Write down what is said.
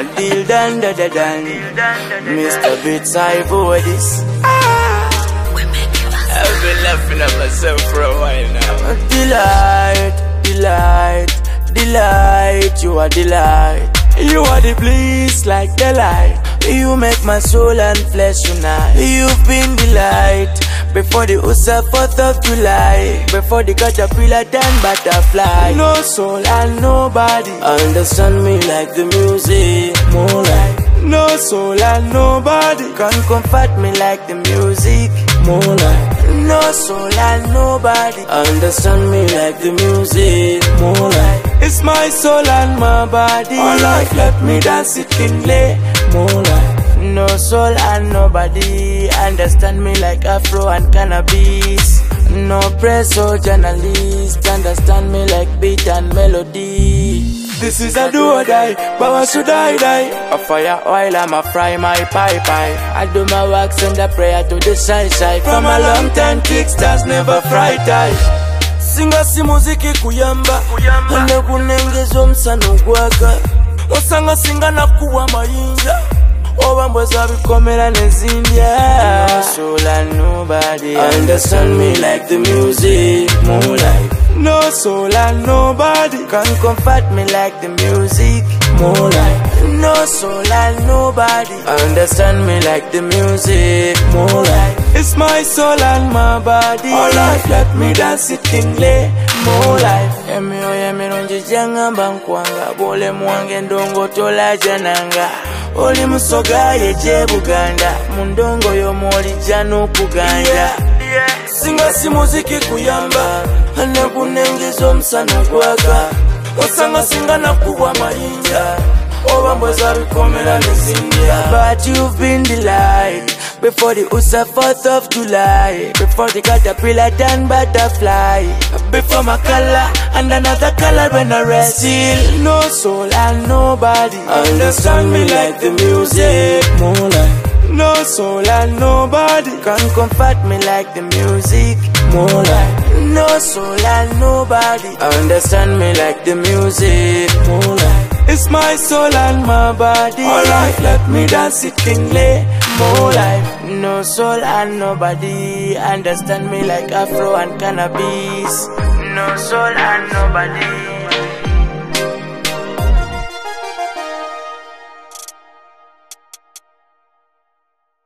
A deal done, Mr. Beats, I vote this. I've been laughing at myself for a while now. Delight, you are delight. You are the bliss like the light. You make my soul and flesh unite. You've been delight before the USA 4th of July, before the caterpillar and butterfly. No soul and nobody understand me like the music. Moonlight. No soul and nobody can comfort me like the music. Moonlight. No soul and nobody understand me like the music. Moonlight. It's my soul and my body. All life let me dance it kingly. Moonlight. No soul and nobody understand me like Afro and cannabis. No press or journalist understand me like beat and melody. This is a do or die, but why should I die? A fire oil, I'ma fry my pipe. I do my work, send a prayer to the side. From a long time, kickstars never fry tie. Singa si muziki kuyamba, ane kunengezo msano gwaka. Osanga singa na kuwa mayinja, obambweza bikomera nezindya. No soul and nobody understand me like the music. Moonlight. No soul and nobody can comfort me like the music. Moonlight. No soul and nobody understand me like the music. Moonlight. It's my soul and my body. All life let me dance it kingly. Moonlight. Emironji jangamba nkwanga, bole mwange ndongo tola jananga. Oli musoga yeje Buganda, mundongo yo moli jano kuganda. Singa si muziki kuyamba, ane kunengezo msano gwaka. Osanga singa na kuwa mayinja, obambweza bikomera nezindya. But you've been delight before the USA 4th of July, before the caterpillar and butterfly, before my color and another color when I rest. Still no soul and nobody understand me like the music. Moonlight. No soul and nobody can comfort me like the music. Moonlight. No soul and nobody understand me like the music. Moonlight. It's my soul and my body. All life let me dance it kingly. Moonlight. No soul and nobody understand me like Afro and cannabis. No soul and nobody